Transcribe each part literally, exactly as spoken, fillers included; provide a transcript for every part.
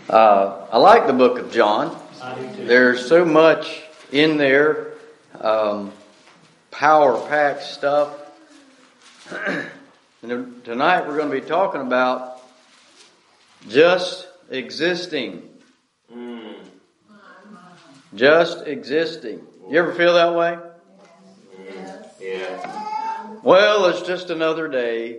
Uh, I like the book of John. I do too. There's so much in there, um, power-packed stuff. And tonight we're going to be talking about just existing. Mm. Just existing. You ever feel that way? Mm. Yeah. Well, it's just another day.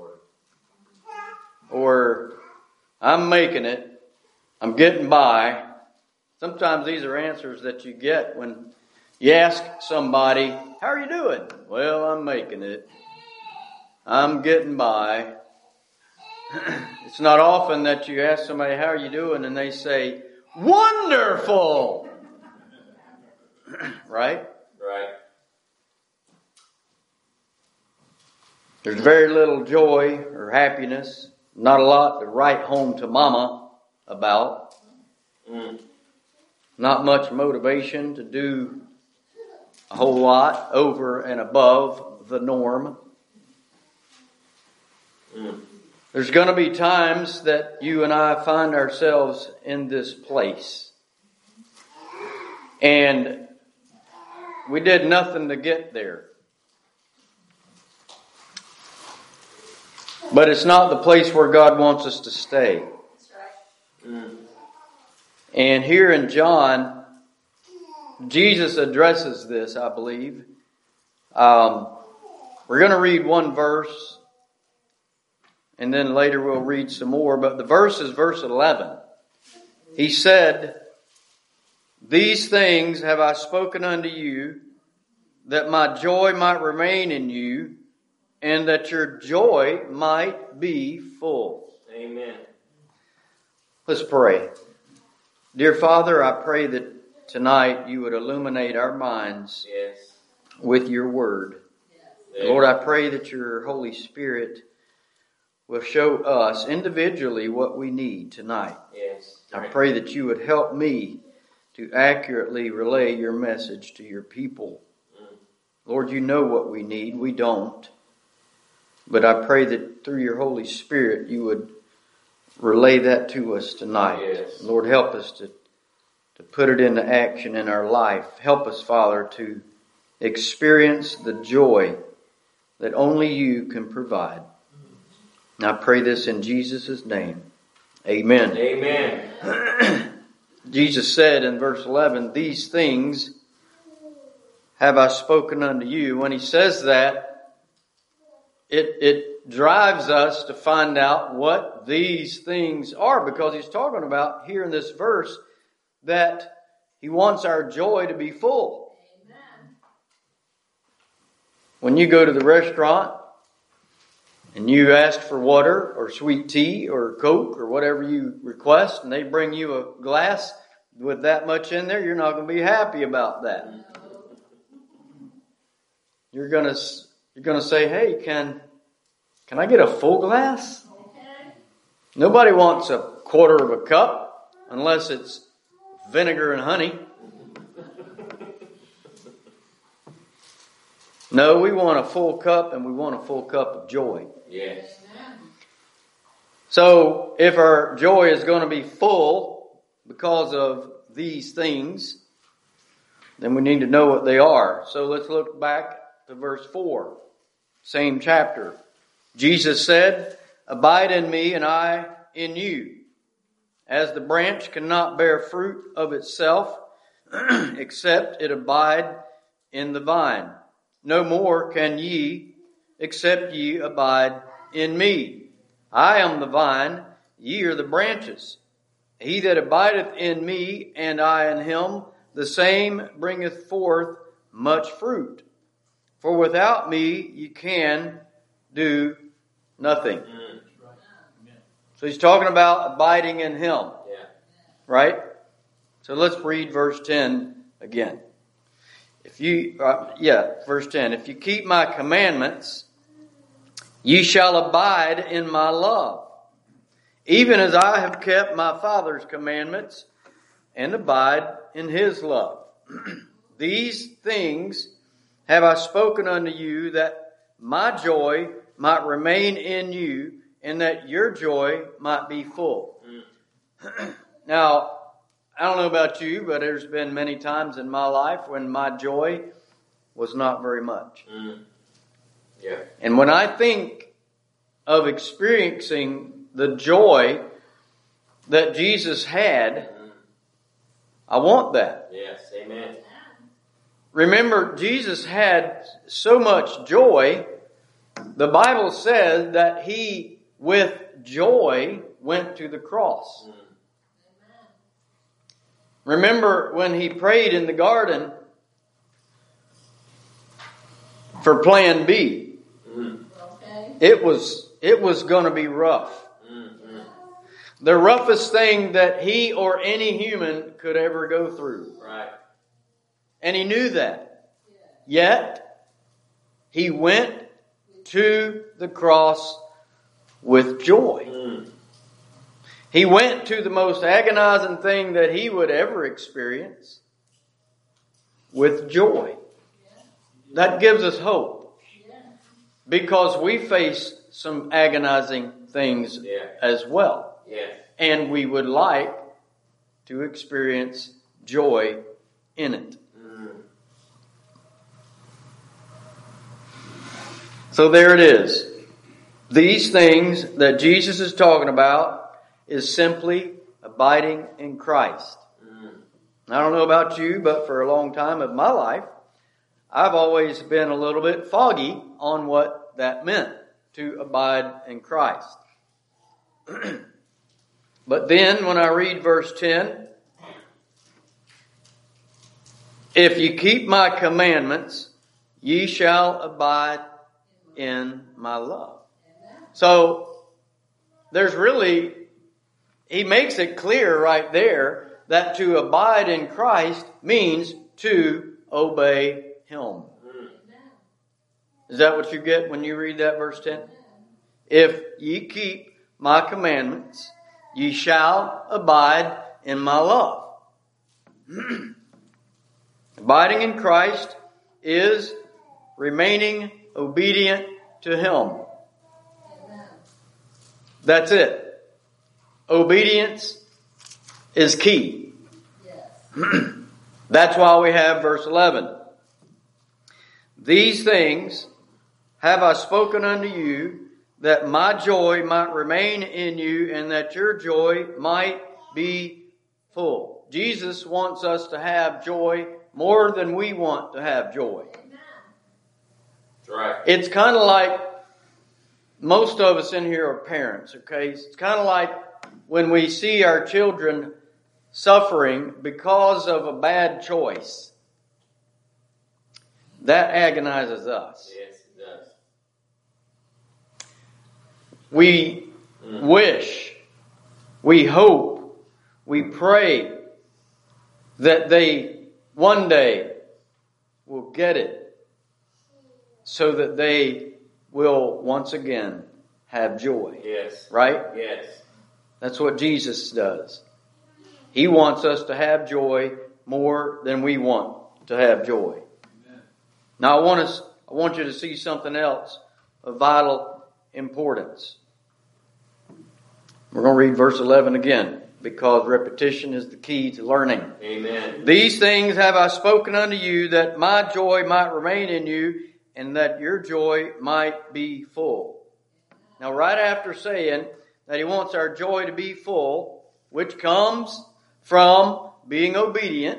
Or I'm making it. I'm getting by. Sometimes these are answers that you get when you ask somebody, how are you doing? Well, I'm making it. I'm getting by. It's not often that you ask somebody, how are you doing? And they say, wonderful! Right? Right. There's very little joy or happiness. Not a lot to write home to mama about. Mm. Not much motivation to do a whole lot over and above the norm. Mm. There's going to be times that you and I find ourselves in this place. And we did nothing to get there. But it's not the place where God wants us to stay. That's right. Mm. And here in John, Jesus addresses this, I believe. Um, we're going to read one verse, and then later we'll read some more. But the verse is verse eleven. He said, these things have I spoken unto you, that my joy might remain in you, and that your joy might be full. Amen. Let's pray. Dear Father, I pray that tonight you would illuminate our minds Yes. with your word. Yes. Lord, I pray that your Holy Spirit will show us individually what we need tonight. Yes. I pray that you would help me to accurately relay your message to your people. Mm. Lord, you know what we need. We don't. But I pray that through your Holy Spirit you would relay that to us tonight. Yes. Lord, help us to, to put it into action in our life. Help us, Father, to experience the joy that only you can provide. And I pray this in Jesus' name. Amen. Amen. Jesus said in verse eleven, these things have I spoken unto you. When he says that, It it drives us to find out what these things are, because he's talking about here in this verse that he wants our joy to be full. Amen. When you go to the restaurant and you ask for water or sweet tea or Coke or whatever you request, and they bring you a glass with that much in there, you're not going to be happy about that. You're going to you're going to say, "Hey, can Can I get a full glass?" Okay. Nobody wants a quarter of a cup unless it's vinegar and honey. No, we want a full cup, and we want a full cup of joy. Yes. So if our joy is going to be full because of these things, then we need to know what they are. So let's look back to verse four, same chapter. Jesus said, abide in me and I in you. As the branch cannot bear fruit of itself, except it abide in the vine. No more can ye, except ye abide in me. I am the vine, ye are the branches. He that abideth in me, and I in him, the same bringeth forth much fruit. For without me ye can do nothing. Mm. So he's talking about abiding in him. Yeah. Right? So let's read verse ten again. If you, uh, yeah, verse ten. If you keep my commandments, ye shall abide in my love, even as I have kept my Father's commandments and abide in his love. These things have I spoken unto you, that my joy might remain in you, and that your joy might be full. Mm. Now, I don't know about you, but there's been many times in my life when my joy was not very much. Mm. Yeah. And when I think of experiencing the joy that Jesus had, Mm. I want that. Yes. Amen. Remember, Jesus had so much joy. The Bible says that he, with joy, went to the cross. Mm. Remember when he prayed in the garden for plan B. Mm. Okay. It was, it was going to be rough. Mm. Mm. The roughest thing that he or any human could ever go through. Right. And he knew that. Yet, he went to the cross with joy. Mm. He went to the most agonizing thing that he would ever experience with joy. That gives us hope. Because we face some agonizing things Yeah. as well. Yes. And we would like to experience joy in it. Mm. So there it is. These things that Jesus is talking about is simply abiding in Christ. Mm. I don't know about you, but for a long time of my life, I've always been a little bit foggy on what that meant, to abide in Christ. But then when I read verse ten, if you keep my commandments, ye shall abide in my love. So there's really, he makes it clear right there that to abide in Christ means to obey him. Mm. Is that what you get when you read that verse ten? If ye keep my commandments, ye shall abide in my love. Abiding in Christ is remaining obedient to him. That's it. Obedience is key. That's why we have verse eleven. These things have I spoken unto you, that my joy might remain in you, and that your joy might be full. Jesus wants us to have joy more than we want to have joy. That's right. It's kind of like, most of us in here are parents, okay? It's kind of like when we see our children suffering because of a bad choice. That agonizes us. Yes, it does. We Mm. wish, we hope, we pray that they one day will get it so that they will once again have joy. Yes. Right? Yes. That's what Jesus does. He wants us to have joy more than we want to have joy. Amen. Now I want us, I want you to see something else of vital importance. We're going to read verse eleven again, because repetition is the key to learning. Amen. These things have I spoken unto you, that my joy might remain in you, and that your joy might be full. Now, right after saying that he wants our joy to be full, which comes from being obedient,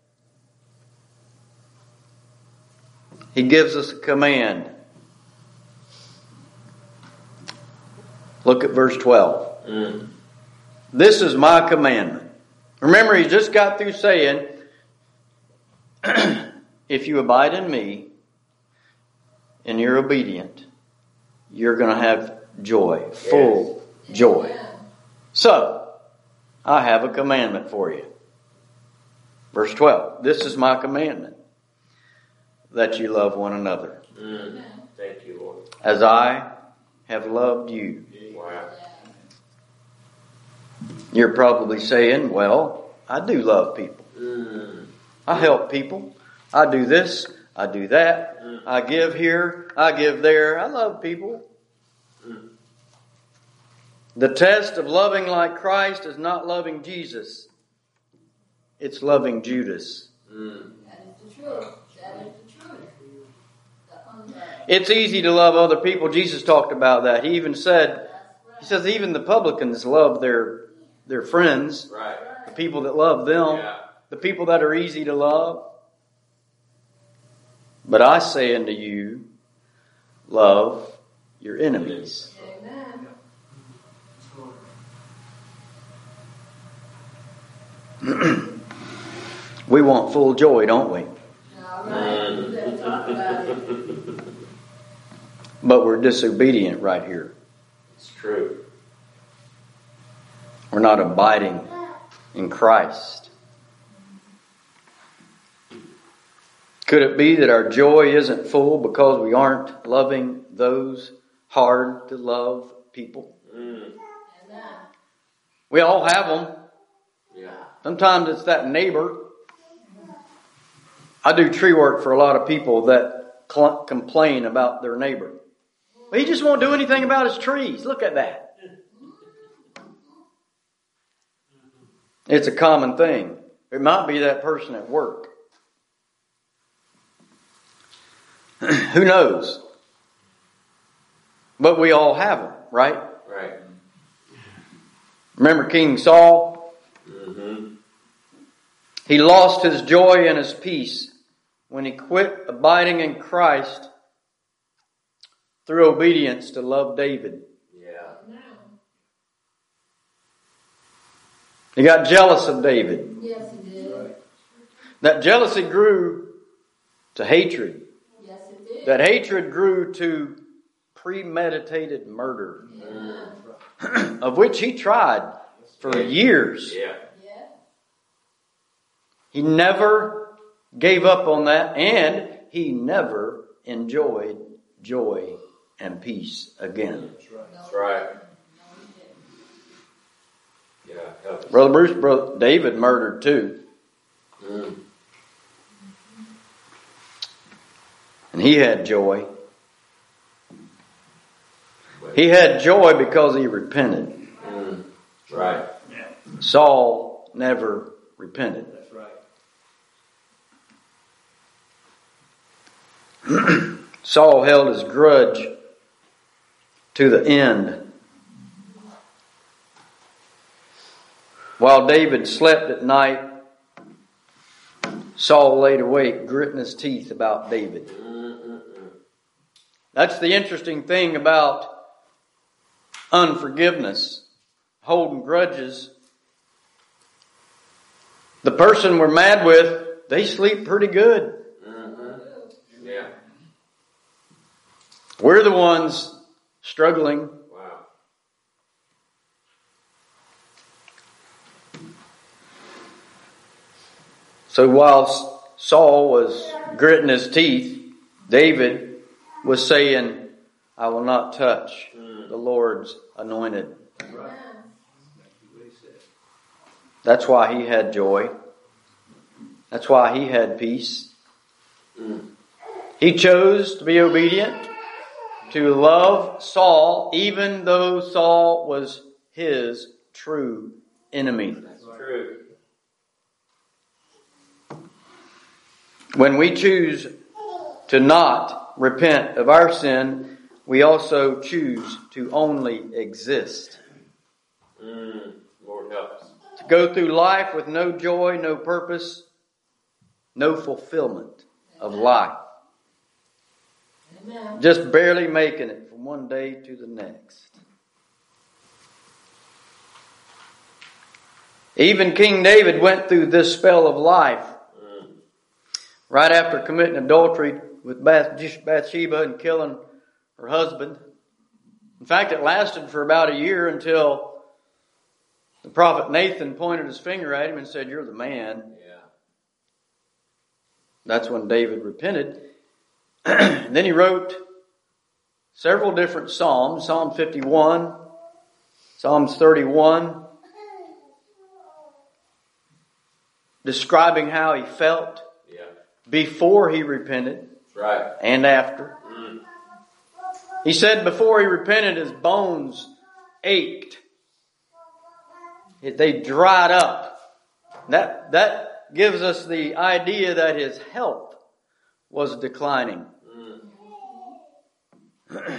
he gives us a command. Look at verse twelve. Mm. This is my commandment. Remember, he just got through saying, if you abide in me and you're obedient, you're going to have joy, full Yes. joy. So, I have a commandment for you. Verse twelve, this is my commandment, that you love one another, Mm. Thank you, Lord. as I have loved you. Wow. You're probably saying, well, I do love people. Mm. I help people. I do this. I do that. Mm. I give here. I give there. I love people. Mm. The test of loving like Christ is not loving Jesus. It's loving Judas. Mm. That is the truth. That is the truth. The unlove. It's easy to love other people. Jesus talked about that. He even said, he says even the publicans love their, their friends. Right. The people that love them. Yeah. The people that are easy to love. But I say unto you, love your enemies. Amen. We want full joy, don't we? All right. You better talk about it. But we're disobedient right here. It's true. We're not abiding in Christ. Could it be that our joy isn't full because we aren't loving those hard to love people? Mm. Amen. We all have them. Yeah. Sometimes it's that neighbor. I do tree work for a lot of people that cl- complain about their neighbor. Well, he just won't do anything about his trees. Look at that. It's a common thing. It might be that person at work. Who knows? But we all have them, right? Right. Remember King Saul? Mm-hmm. He lost his joy and his peace when he quit abiding in Christ through obedience to love David. Yeah. He got jealous of David. Yes, he did. That jealousy grew to hatred. Yes, it did. That hatred grew to premeditated murder, Amen. of which he tried for years. Yeah. Yeah. He never gave up on that, and he never enjoyed joy and peace again. That's right. Yeah. Help us. Brother Bruce, brother David murdered too. Mm. And he had joy. He had joy because he repented. Mm. Right. Saul never repented. That's right. Saul held his grudge to the end. While David slept at night, Saul laid awake, gritting his teeth about David. Mm-mm-mm. That's the interesting thing about unforgiveness, holding grudges. The person we're mad with, they sleep pretty good. Mm-hmm. Yeah. We're the ones struggling. Wow. So while Saul was gritting his teeth, David was saying, I will not touch the Lord's anointed. Amen. That's why he had joy. That's why he had peace. Mm. He chose to be obedient, to love Saul, even though Saul was his true enemy. That's true. When we choose to not repent of our sin, we also choose to only exist. Mm. Lord help us. To go through life with no joy, no purpose, no fulfillment of life. Amen. Just barely making it from one day to the next. Even King David went through this spell of life. Mm. Right after committing adultery with Bath- Bathsheba and killing her husband. In fact, it lasted for about a year until the prophet Nathan pointed his finger at him and said, "You're the man." Yeah. That's when David repented. And then he wrote several different psalms. Psalm fifty-one, Psalms thirty-one, describing how he felt Yeah. before he repented That's right. and after. Mm. He said before he repented, his bones ached They dried up. That, that gives us the idea that his health was declining. Mm.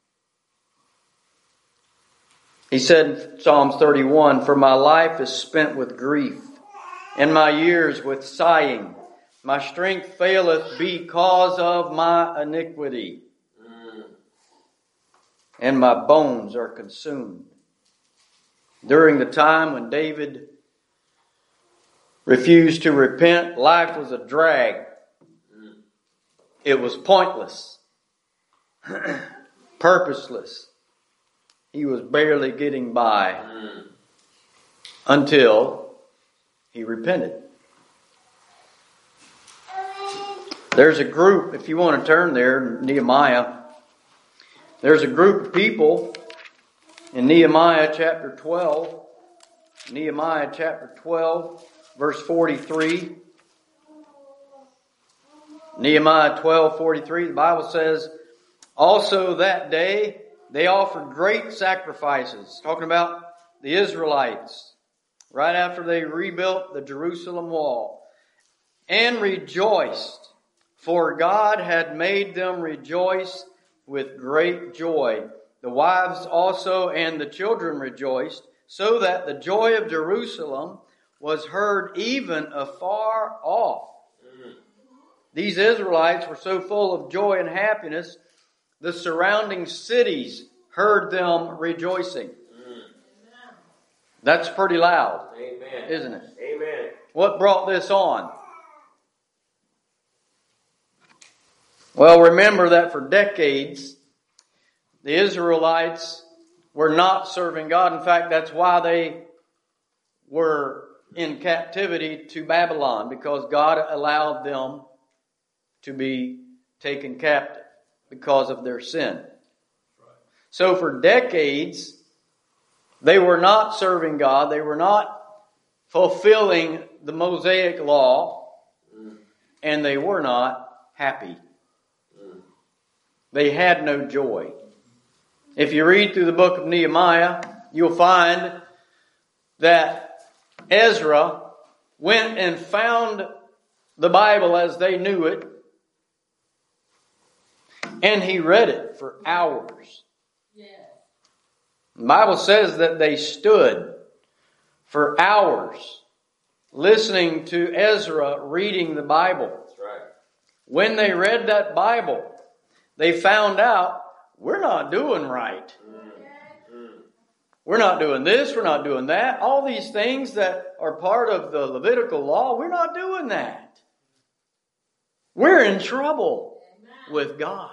He said in Psalms thirty-one, "For my life is spent with grief, and my years with sighing. My strength faileth because of my iniquity, Mm. and my bones are consumed." During the time when David refused to repent, life was a drag. Mm. It was pointless, purposeless. He was barely getting by Mm. until he repented. There's a group, if you want to turn there, Nehemiah. There's a group of people in Nehemiah chapter twelve. Nehemiah chapter twelve, verse forty-three. Nehemiah twelve, forty-three, the Bible says, "Also that day they offered great sacrifices," talking about the Israelites, right after they rebuilt the Jerusalem wall, "and rejoiced, for God had made them rejoice with great joy. The wives also and the children rejoiced, so that the joy of Jerusalem was heard even afar off." Mm. These Israelites were so full of joy and happiness, the surrounding cities heard them rejoicing. Mm. That's pretty loud, Amen. isn't it? Amen. What brought this on? Well, remember that for decades, the Israelites were not serving God. In fact, that's why they were in captivity to Babylon, because God allowed them to be taken captive because of their sin. So for decades, they were not serving God. They were not fulfilling the Mosaic law, and they were not happy. They had no joy. If you read through the book of Nehemiah, you'll find that Ezra went and found the Bible as they knew it, and he read it for hours. Yes. The Bible says that they stood for hours listening to Ezra reading the Bible. That's right. When they read that Bible, they found out, we're not doing right. Mm. Mm. We're not doing this, we're not doing that. All these things that are part of the Levitical law, we're not doing that. We're in trouble with God.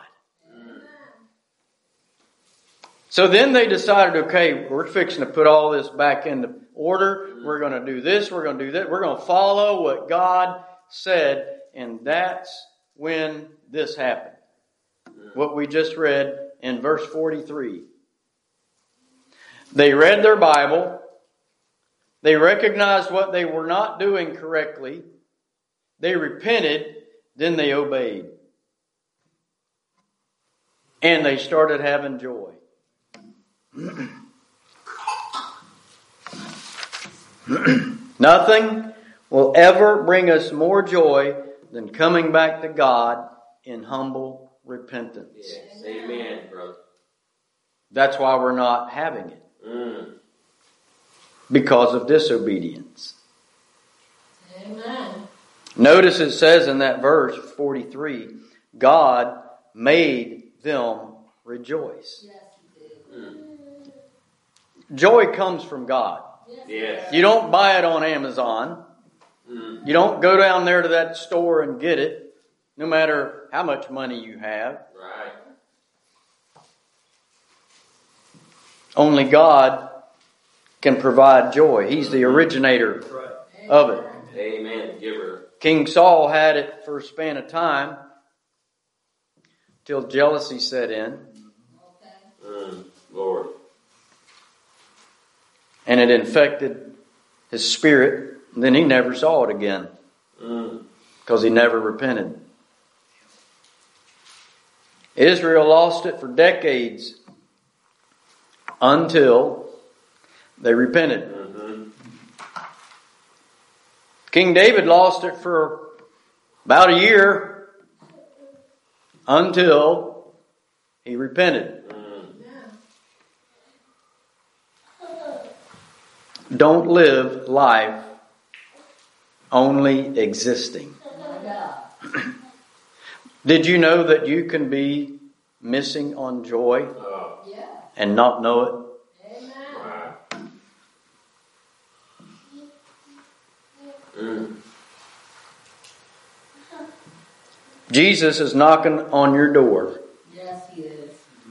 So then they decided, okay, we're fixing to put all this back into order. We're going to do this, we're going to do that. We're going to follow what God said. And that's when this happened. What we just read in verse forty-three. They read their Bible. They recognized what they were not doing correctly. They repented. Then they obeyed. And they started having joy. Nothing will ever bring us more joy than coming back to God in humble repentance. Yes. Amen, brother. That's why we're not having it. Mm. Because of disobedience. Amen. Notice it says in that verse forty-three, God made them rejoice. Yes, he did. Mm. Joy comes from God. Yes. You don't buy it on Amazon. Mm. You don't go down there to that store and get it, no matter how much money you have. Right. Only God can provide joy. He's the originator of it. Amen. Giver. King Saul had it for a span of time till jealousy set in, Okay. Mm. Lord. and it infected his spirit. And then he never saw it again Mm. because he never repented. Israel lost it for decades until they repented. Mm-hmm. King David lost it for about a year until he repented. Don't live life only existing. Did you know that you can be missing on joy and not know it? Amen. Mm. Jesus is knocking on your door. Yes, he is.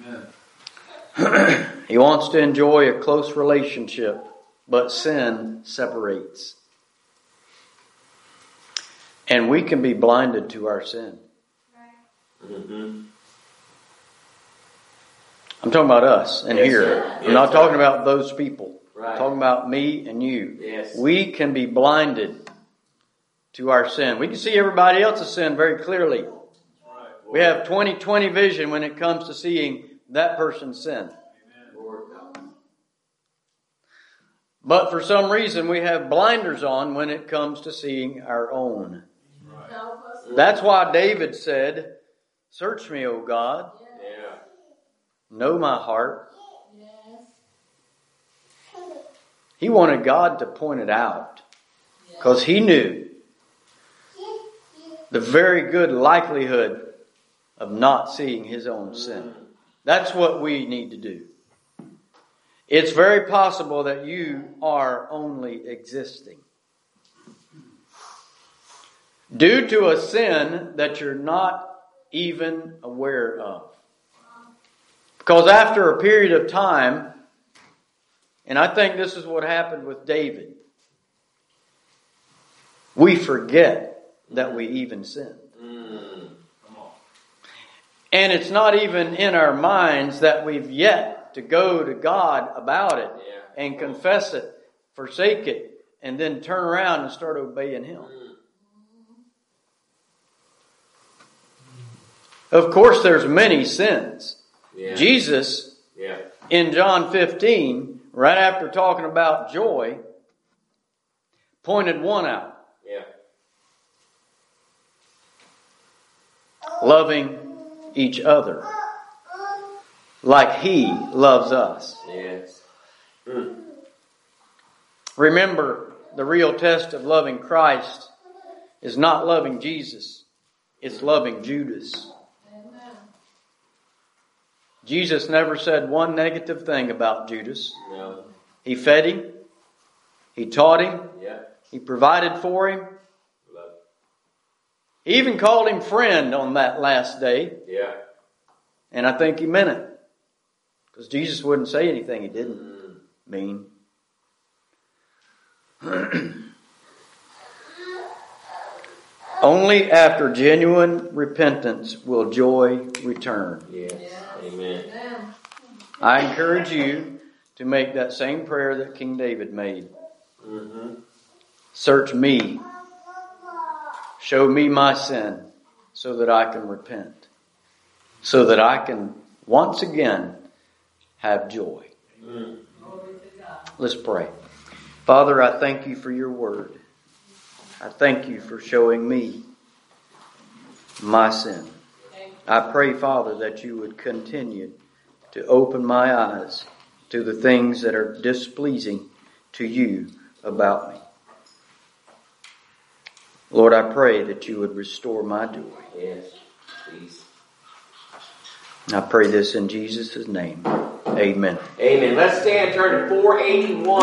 Amen. He wants to enjoy a close relationship, but sin separates. And we can be blinded to our sin. Mm-hmm. I'm talking about us and Yes, here. sir. I'm Yes, not sir. talking about those people. Right. I'm talking about me and you. Yes. We can be blinded to our sin. We can see everybody else's sin very clearly. We have twenty twenty vision when it comes to seeing that person's sin. Lord. But for some reason we have blinders on when it comes to seeing our own. Help us. That's why David said, "Search me, O God, Yeah. know my heart." Yes. He wanted God to point it out because he knew the very good likelihood of not seeing his own sin. That's what we need to do. It's very possible that you are only existing due to a sin that you're not even aware of. Because after a period of time, and I think this is what happened with David, we forget that we even sinned. Mm. And it's not even in our minds that we've yet to go to God about it Yeah. and confess it, forsake it, and then turn around and start obeying Him. Mm. Of course, there's many sins. Yeah. Jesus, Yeah. in John fifteen, right after talking about joy, pointed one out. Yeah. Loving each other like He loves us. Yes. Mm. Remember, the real test of loving Christ is not loving Jesus. It's loving Judas. Amen. Jesus never said one negative thing about Judas. No. He fed him. He taught him. Yeah. He provided for him. Love. He even called him friend on that last day. Yeah. And I think he meant it. Because Jesus wouldn't say anything he didn't Mm. mean. Only after genuine repentance will joy return. Yes. Yes. Amen. Amen. I encourage you to make that same prayer that King David made. Mm-hmm. Search me. Show me my sin so that I can repent. So that I can once again have joy. Mm. Glory to God. Let's pray. Father, I thank you for your word. I thank you for showing me my sin. Thank you. I pray, Father, that you would continue to open my eyes to the things that are displeasing to you about me. Lord, I pray that you would restore my joy. Yes. Please. I pray this in Jesus' name. Amen. Amen. Let's stand. Turn to four eighty-one.